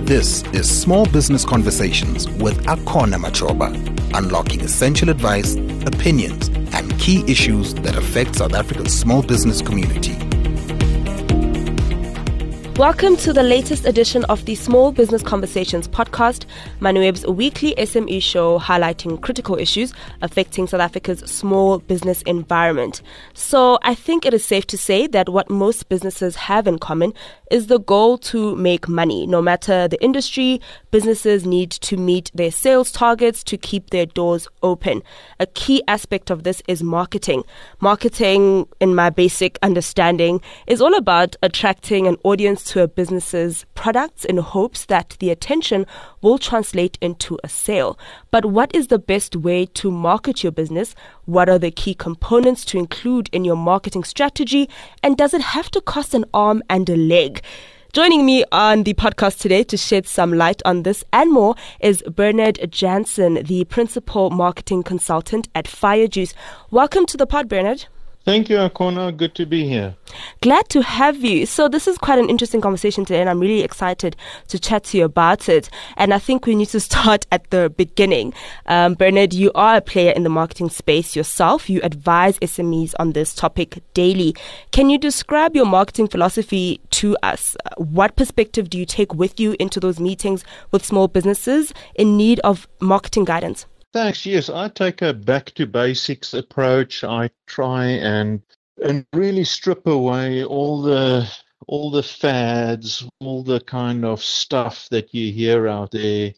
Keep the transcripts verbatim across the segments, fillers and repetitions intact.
This is Small Business Conversations with Akona Machoba, unlocking essential advice, opinions, and key issues that affect South Africa's small business community. Welcome to the latest edition of the Small Business Conversations podcast, Manuweb's weekly S M E show highlighting critical issues affecting South Africa's small business environment. So I think it is safe to say that what most businesses have in common is the goal to make money. No matter the industry, businesses need to meet their sales targets to keep their doors open. A key aspect of this is marketing. Marketing, in my basic understanding, is all about attracting an audience to a business's products in hopes that the attention will translate into a sale. But what is the best way to market your business? What are the key components to include in your marketing strategy? And does it have to cost an arm and a leg? Joining me on the podcast today to shed some light on this and more is Bernard Jansen, the Principal Marketing Consultant at Firejuice. Welcome to the pod, Bernard. Thank you, Akona. Good to be here. Glad to have you. So this is quite an interesting conversation today, and I'm really excited to chat to you about it. And I think we need to start at the beginning. Um, Bernard, you are a player in the marketing space yourself. You advise S M Es on this topic daily. Can you describe your marketing philosophy to us? What perspective do you take with you into those meetings with small businesses in need of marketing guidance? Thanks. Yes, I take a back to basics approach. I try and and really strip away all the all the fads, all the kind of stuff that you hear out there.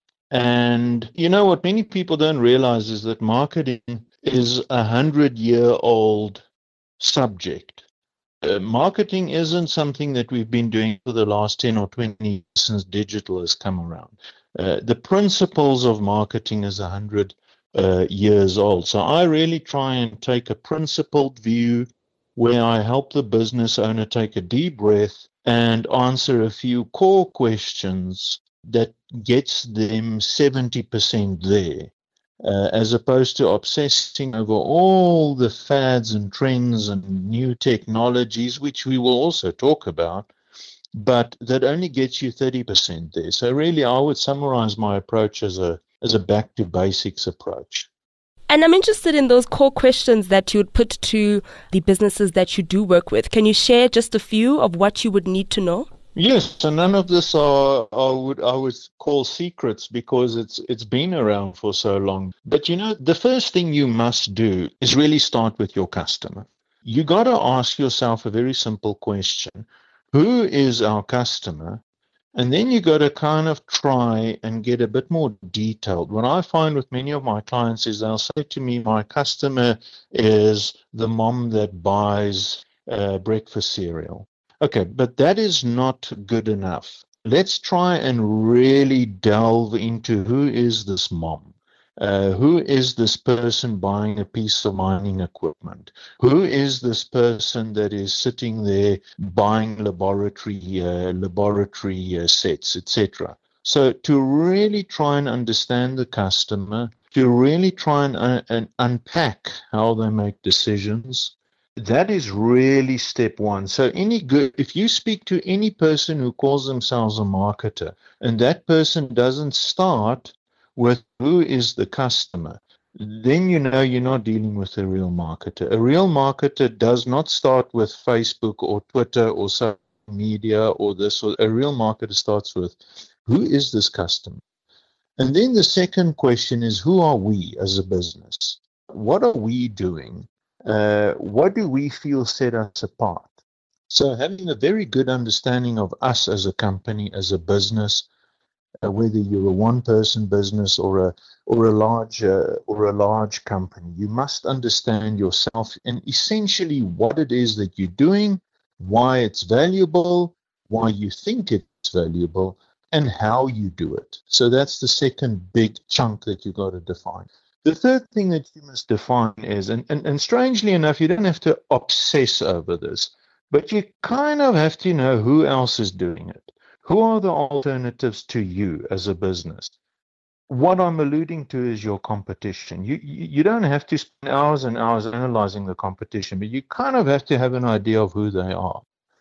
And you know what many people don't realize is that marketing is a hundred year old subject. Uh, marketing isn't something that we've been doing for the last ten or twenty years since digital has come around. Uh, the principles of marketing is one hundred uh, years old. So I really try and take a principled view where I help the business owner take a deep breath and answer a few core questions that gets them seventy percent there, uh, as opposed to obsessing over all the fads and trends and new technologies, which we will also talk about, but that only gets you thirty percent there. So really, I would summarize my approach as a as a back to basics approach. And I'm interested in those core questions that you would put to the businesses that you do work with. Can you share just a few of what you would need to know? Yes, and none of this are I would I would call secrets because it's it's been around for so long. But you know, the first thing you must do is really start with your customer. You got to ask yourself a very simple question. Who is our customer? And then you got to kind of try and get a bit more detailed. What I find with many of my clients is they'll say to me, my customer is the mom that buys uh, breakfast cereal. Okay, but that is not good enough. Let's try and really delve into who is this mom. Uh, who is this person buying a piece of mining equipment? Who is this person that is sitting there buying laboratory uh, laboratory uh, sets, et cetera? So to really try and understand the customer, to really try and, uh, and unpack how they make decisions, that is really step one. So any good, if you speak to any person who calls themselves a marketer, and that person doesn't start with who is the customer, then you know you're not dealing with a real marketer. A real marketer does not start with Facebook or Twitter or social media or this. Or a real marketer starts with who is this customer? And then the second question is, who are we as a business? What are we doing? Uh, what do we feel set us apart? So having a very good understanding of us as a company, as a business, Uh, whether you're a one-person business or a or a large uh, or a large company, you must understand yourself and essentially what it is that you're doing, why it's valuable, why you think it's valuable, and how you do it. So that's the second big chunk that you got to define. The third thing that you must define is, and, and, and strangely enough, you don't have to obsess over this, but you kind of have to know who else is doing it. Who are the alternatives to you as a business? What I'm alluding to is your competition. You, you you don't have to spend hours and hours analyzing the competition, but you kind of have to have an idea of who they are.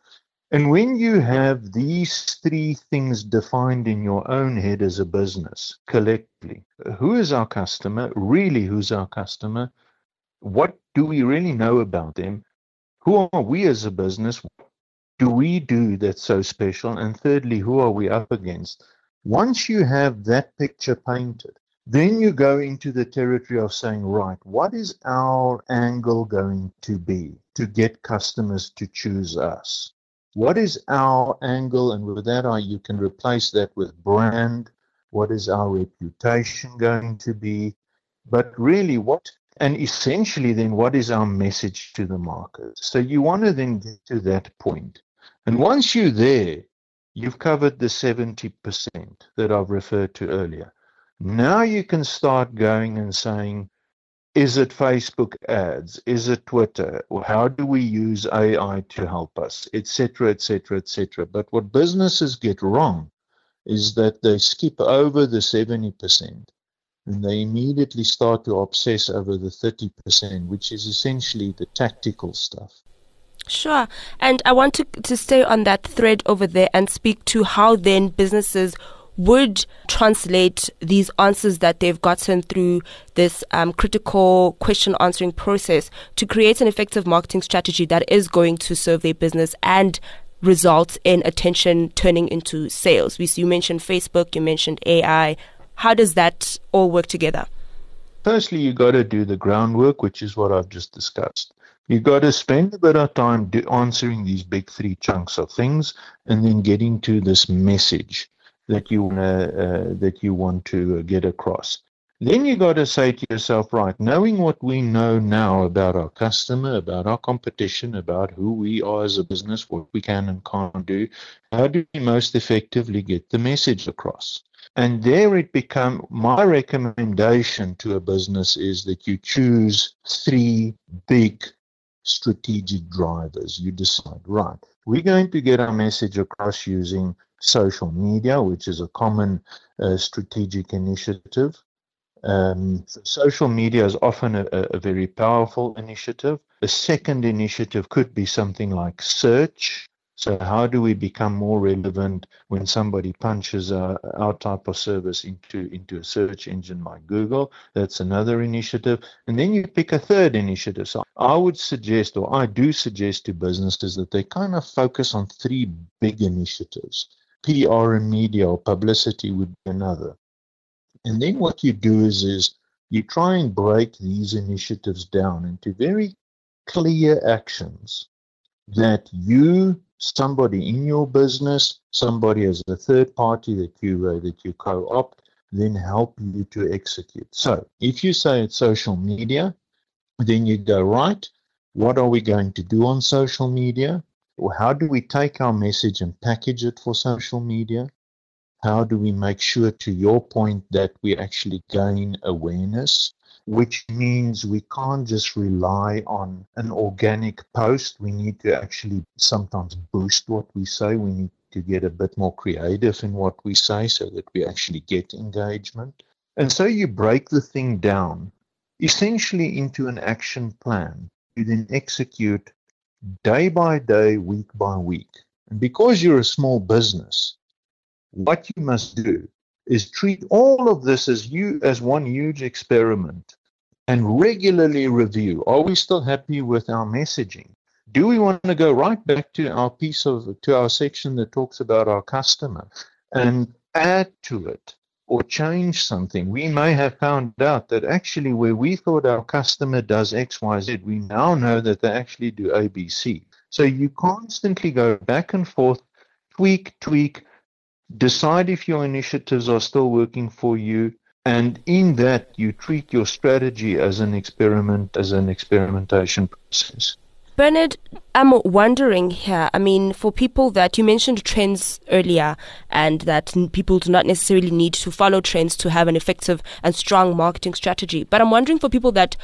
And when you have these three things defined in your own head as a business collectively, who is our customer? Really, who's our customer? What do we really know about them? Who are we as a business? What do we do that's so special? And thirdly, who are we up against? Once you have that picture painted, then you go into the territory of saying, right, what is our angle going to be to get customers to choose us? What is our angle? And with that, you can replace that with brand. What is our reputation going to be? But really, what, and essentially then, what is our message to the market? So you want to then get to that point. And once you're there, you've covered the seventy percent that I've referred to earlier. Now you can start going and saying, is it Facebook ads? Is it Twitter? Or how do we use A I to help us? Et cetera, et cetera, et cetera. But what businesses get wrong is that they skip over the seventy percent and they immediately start to obsess over the thirty percent, which is essentially the tactical stuff. Sure. And I want to, to stay on that thread over there and speak to how then businesses would translate these answers that they've gotten through this um, critical question answering process to create an effective marketing strategy that is going to serve their business and result in attention turning into sales. We, you mentioned Facebook, you mentioned A I. How does that all work together? Firstly, you got to do the groundwork, which is what I've just discussed. You got to spend a bit of time do, answering these big three chunks of things and then getting to this message that you uh, uh, that you want to get across. Then you got to say to yourself, right, knowing what we know now about our customer, about our competition, about who we are as a business, what we can and can't do, how do we most effectively get the message across? And there it become, my recommendation to a business is that you choose three big strategic drivers. You decide, right, we're going to get our message across using social media, which is a common uh, strategic initiative. Um, so social media is often a, a very powerful initiative. A second initiative could be something like search. So how do we become more relevant when somebody punches uh, our type of service into, into a search engine like Google? That's another initiative. And then you pick a third initiative. So I would suggest, or I do suggest to businesses that they kind of focus on three big initiatives. P R and media or publicity would be another. And then what you do is, is you try and break these initiatives down into very clear actions that you, somebody in your business, somebody as a third party that you uh, that you co-opt, then help you to execute. So if you say it's social media, then you go, right, what are we going to do on social media? Or how do we take our message and package it for social media? How do we make sure, to your point, that we actually gain awareness, which means we can't just rely on an organic post. We need to actually sometimes boost what we say. We need to get a bit more creative in what we say so that we actually get engagement. And so you break the thing down essentially into an action plan. You then execute day by day, week by week. And because you're a small business, what you must do is treat all of this as you as one huge experiment and regularly review. Are we still happy with our messaging? Do we want to go right back to our piece of to our section that talks about our customer and add to it or change something? We may have found out that actually where we thought our customer does X, Y, Z, we now know that they actually do A, B, C. So you constantly go back and forth, tweak, tweak, decide if your initiatives are still working for you, and in that you treat your strategy as an experiment, as an experimentation process. Bernard, I'm wondering here, I mean, for people that you mentioned trends earlier and that people do not necessarily need to follow trends to have an effective and strong marketing strategy. But I'm wondering for people that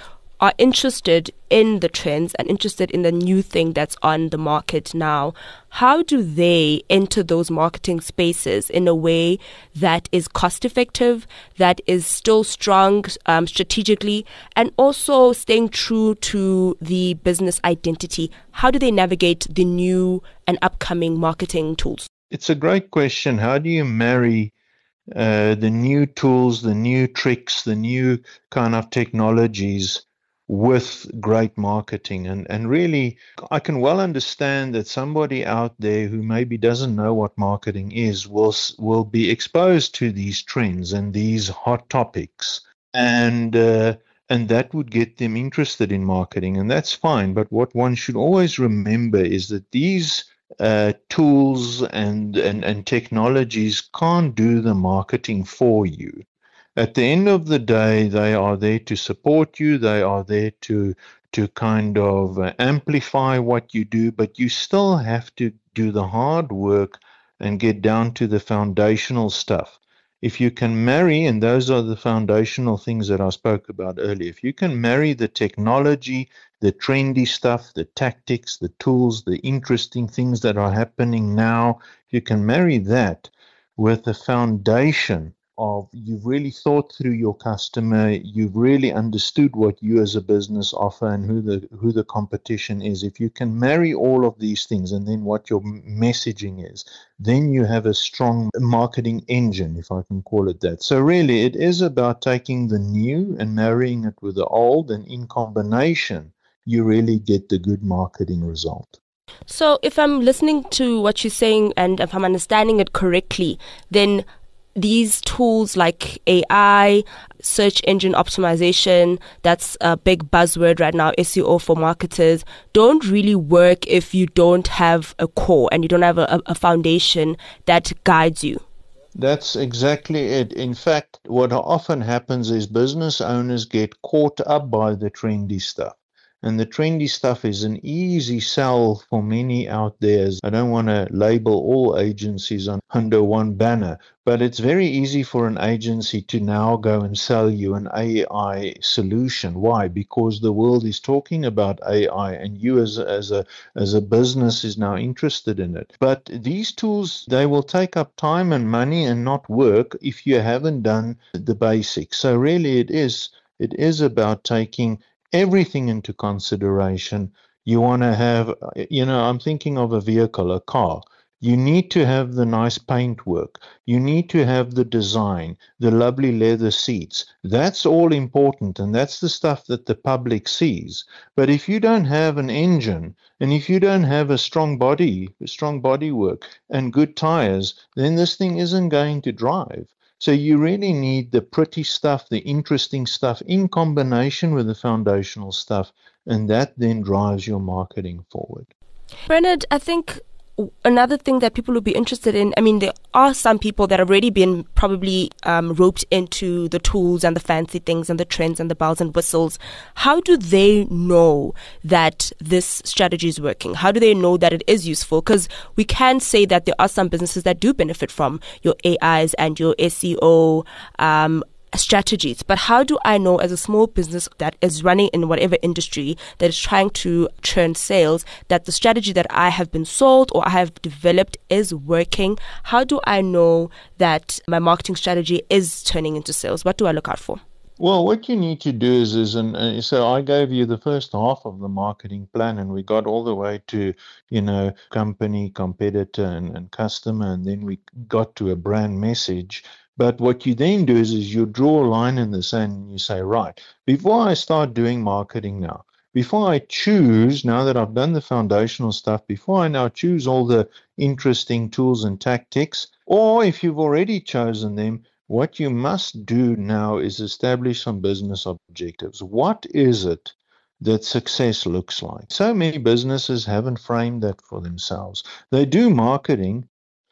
are interested in the trends and interested in the new thing that's on the market now, how do they enter those marketing spaces in a way that is cost effective, that is still strong um, strategically, and also staying true to the business identity? How do they navigate the new and upcoming marketing tools? It's a great question. How do you marry uh, the new tools, the new tricks, the new kind of technologies with great marketing? And and really, I can well understand that somebody out there who maybe doesn't know what marketing is will will be exposed to these trends and these hot topics, and uh, and that would get them interested in marketing, and that's fine. But what one should always remember is that these uh, tools and, and and technologies can't do the marketing for you. At the end of the day, they are there to support you. They are there to to kind of uh, amplify what you do, but you still have to do the hard work and get down to the foundational stuff. If you can marry, and those are the foundational things that I spoke about earlier, if you can marry the technology, the trendy stuff, the tactics, the tools, the interesting things that are happening now, if you can marry that with the foundation of you've really thought through your customer, you've really understood what you as a business offer and who the who the competition is. If you can marry all of these things and then what your messaging is, then you have a strong marketing engine, if I can call it that. So really, it is about taking the new and marrying it with the old, and in combination, you really get the good marketing result. So if I'm listening to what you're saying and if I'm understanding it correctly, then these tools like A I, search engine optimization, that's a big buzzword right now, S E O for marketers, don't really work if you don't have a core and you don't have a, a foundation that guides you. That's exactly it. In fact, what often happens is business owners get caught up by the trendy stuff. And the trendy stuff is an easy sell for many out there. I don't want to label all agencies on, under one banner, but it's very easy for an agency to now go and sell you an A I solution. Why? Because the world is talking about A I, and you as a, as a as a business is now interested in it. But these tools, they will take up time and money and not work if you haven't done the basics. So really, it is it is about taking everything into consideration. You want to have, you know, I'm thinking of a vehicle, a car. You need to have the nice paintwork. You need to have the design, the lovely leather seats. That's all important, and that's the stuff that the public sees. But if you don't have an engine, and if you don't have a strong body, a strong bodywork, and good tires, then this thing isn't going to drive. So you really need the pretty stuff, the interesting stuff in combination with the foundational stuff, and that then drives your marketing forward. Bernard, I think another thing that people would be interested in, I mean, there are some people that have already been probably um, roped into the tools and the fancy things and the trends and the bells and whistles. How do they know that this strategy is working? How do they know that it is useful? Because we can say that there are some businesses that do benefit from your A Is and your S E O um strategies, but how do I know as a small business that is running in whatever industry that is trying to churn sales that the strategy that I have been sold or I have developed is working? How do I know that my marketing strategy is turning into sales? What do I look out for? Well, what you need to do is, is and uh, so I gave you the first half of the marketing plan, and we got all the way to, you know, company, competitor, and, and customer, and then we got to a brand message. But what you then do is, is you draw a line in the sand and you say, right, before I start doing marketing now, before I choose, now that I've done the foundational stuff, before I now choose all the interesting tools and tactics, or if you've already chosen them, what you must do now is establish some business objectives. What is it that success looks like? So many businesses haven't framed that for themselves. They do marketing,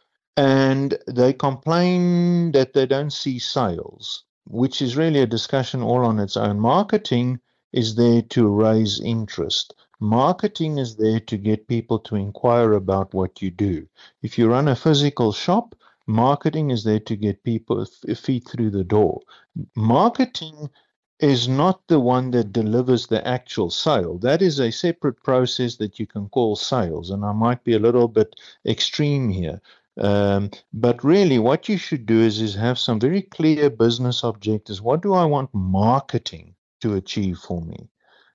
and they complain that they don't see sales, which is really a discussion all on its own. Marketing is there to raise interest. Marketing is there to get people to inquire about what you do. If you run a physical shop, marketing is there to get people feet through the door. Marketing is not the one that delivers the actual sale. That is a separate process that you can call sales. And I might be a little bit extreme here. Um, but really what you should do is, is have some very clear business objectives. What do I want marketing to achieve for me?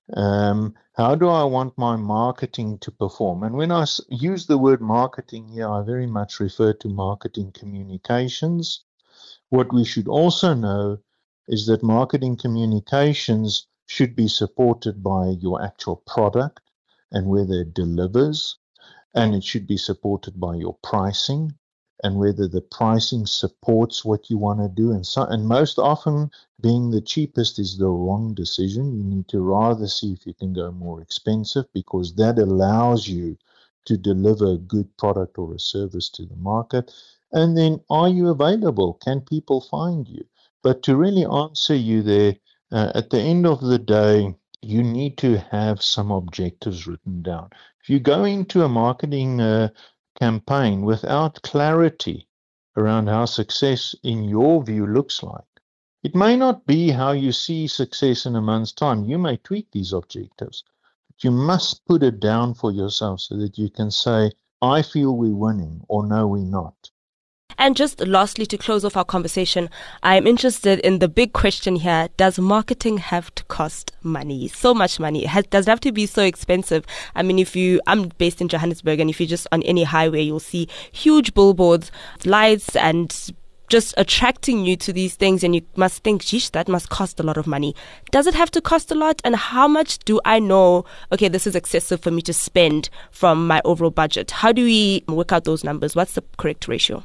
Um, how do I want my marketing to perform? And when I use the word marketing here, I very much refer to marketing communications. What we should also know is that marketing communications should be supported by your actual product and whether it delivers, and it should be supported by your pricing and whether the pricing supports what you want to do. And so, and most often, being the cheapest is the wrong decision. You need to rather see if you can go more expensive, because that allows you to deliver a good product or a service to the market. And then, are you available? Can people find you? But to really answer you there, uh, at the end of the day, you need to have some objectives written down. If you go into a marketing uh, campaign without clarity around how success in your view looks like, it may not be how you see success in a month's time. You may tweak these objectives, but you must put it down for yourself so that you can say, I feel we're winning, or no, we're not. And just lastly, to close off our conversation, I'm interested in the big question here. Does marketing have to cost money? So much money. It has, does it have to be so expensive? I mean, if you, I'm based in Johannesburg, and if you're just on any highway, you'll see huge billboards, lights, and just attracting you to these things, and you must think, geez, that must cost a lot of money. Does it have to cost a lot? And how much do I know, okay, this is excessive for me to spend from my overall budget? How do we work out those numbers? What's the correct ratio?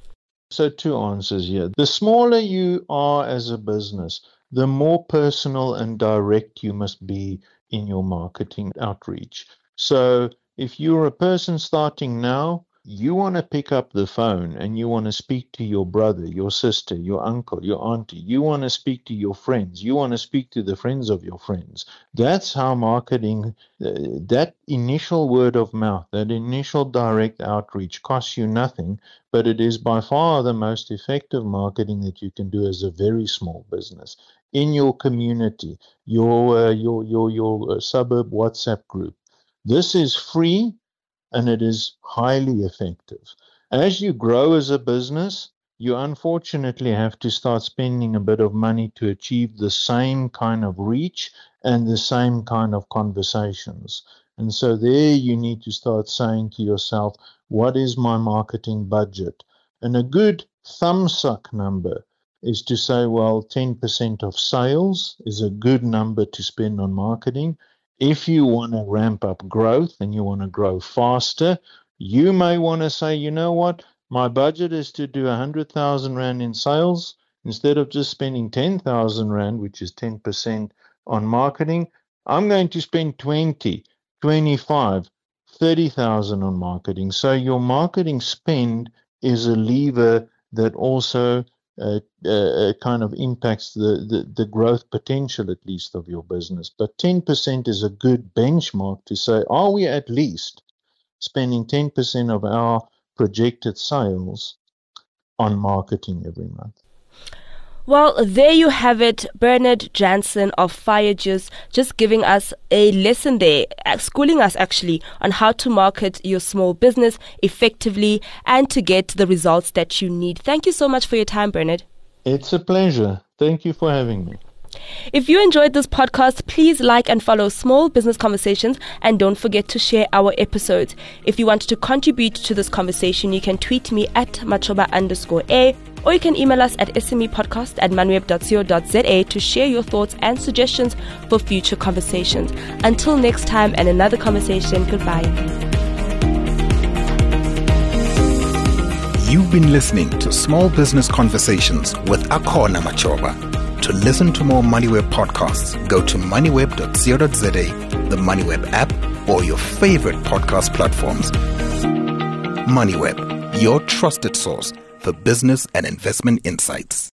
So two answers here. The smaller you are as a business, the more personal and direct you must be in your marketing outreach. So if you're a person starting now, you want to pick up the phone and you want to speak to your brother, your sister, your uncle, your auntie. You want to speak to your friends. You want to speak to the friends of your friends. That's how marketing, uh, that initial word of mouth, that initial direct outreach costs you nothing, but it is by far the most effective marketing that you can do as a very small business. In your community, your, uh, your, your, your uh, suburb WhatsApp group. This is free. And it is highly effective. As you grow as a business, you unfortunately have to start spending a bit of money to achieve the same kind of reach and the same kind of conversations. And so there you need to start saying to yourself, what is my marketing budget? And a good thumbsuck number is to say, well, ten percent of sales is a good number to spend on marketing. If you want to ramp up growth and you want to grow faster, you may want to say, you know what, my budget is to do one hundred thousand Rand in sales. Instead of just spending ten thousand Rand, which is ten percent on marketing, I'm going to spend twenty, twenty-five, thirty thousand on marketing. So your marketing spend is a lever that also Uh, uh, kind of impacts the, the, the growth potential, at least, of your business. But ten percent is a good benchmark to say, are we at least spending ten percent of our projected sales on marketing every month? Well, there you have it, Bernard Jansen of FireJuice, just giving us a lesson there, schooling us actually on how to market your small business effectively and to get the results that you need. Thank you so much for your time, Bernard. It's a pleasure. Thank you for having me. If you enjoyed this podcast, please like and follow Small Business Conversations, and don't forget to share our episodes. If you want to contribute to this conversation, you can tweet me at machoba underscore a, or you can email us at smepodcast at manweb dot co dot za to share your thoughts and suggestions for future conversations. Until next time and another conversation, goodbye. You've been listening to Small Business Conversations with Akona Machoba. To listen to more MoneyWeb podcasts, go to moneyweb dot co dot za, the MoneyWeb app, or your favorite podcast platforms. MoneyWeb, your trusted source for business and investment insights.